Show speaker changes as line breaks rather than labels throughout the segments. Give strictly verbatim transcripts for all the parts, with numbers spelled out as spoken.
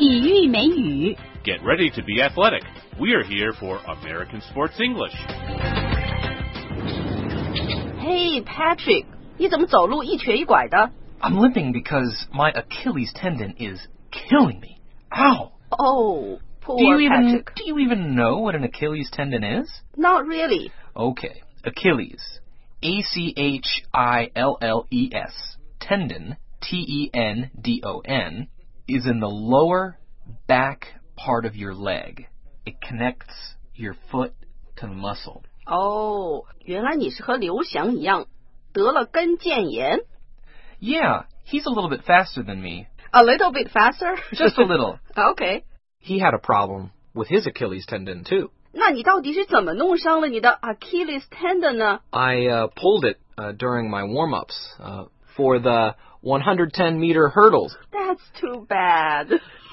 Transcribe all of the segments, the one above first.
体育美语
Get ready to be athletic. We're here for American Sports English.
Hey, Patrick, 你怎么走路一瘸一拐的
I'm limping because my Achilles tendon is killing me. Ow!
Oh, poor
do you even,
Patrick.
do you even know what an Achilles tendon is?
Not really.
Okay, Achilles. A C H I L L E S. Tendon, T E N D O N, is in the lower back part of your leg. It connects your foot to the muscle.
Oh, 原来你是和刘翔一样得了跟腱炎
Yeah, he's a little bit faster than me.
A little bit faster?
Just a little.
Okay.
He had a problem with his Achilles tendon, too.
那你到底是怎么弄伤了你的 Achilles tendon 呢
I uh, pulled it uh, during my warm-ups uh, for the one hundred ten meter hurdles.
That's too bad.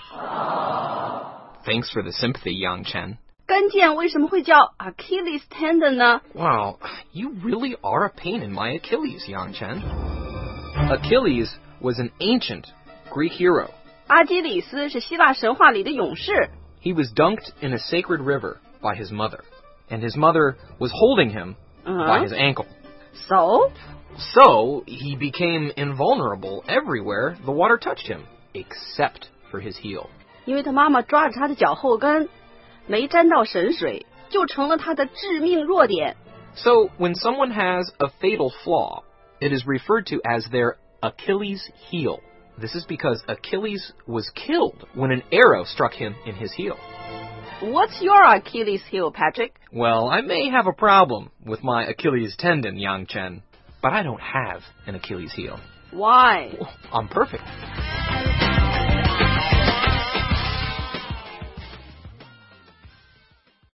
Thanks for the sympathy, Yang Chen.
跟腱为什么会叫 Achilles tendon 呢
Wow, you really are a pain in my Achilles, Yang Chen. Achilles was an ancient Greek hero.
阿基里斯是希腊神话里的勇士
He was dunked in a sacred river by his mother, and his mother was holding him
Uh-huh.
by his ankle.
So?
So, he became invulnerable everywhere the water touched him, except for his heel.
因为他妈妈抓着他的脚后跟没沾到神水就成了他的致命弱点
So, when someone has a fatal flaw, it is referred to as their Achilles heel. This is because Achilles was killed when an arrow struck him in his heel.
What's your Achilles heel, Patrick?
Well, I may have a problem with my Achilles tendon, Yang Chen, but I don't have an Achilles heel.
Why?
I'm perfect.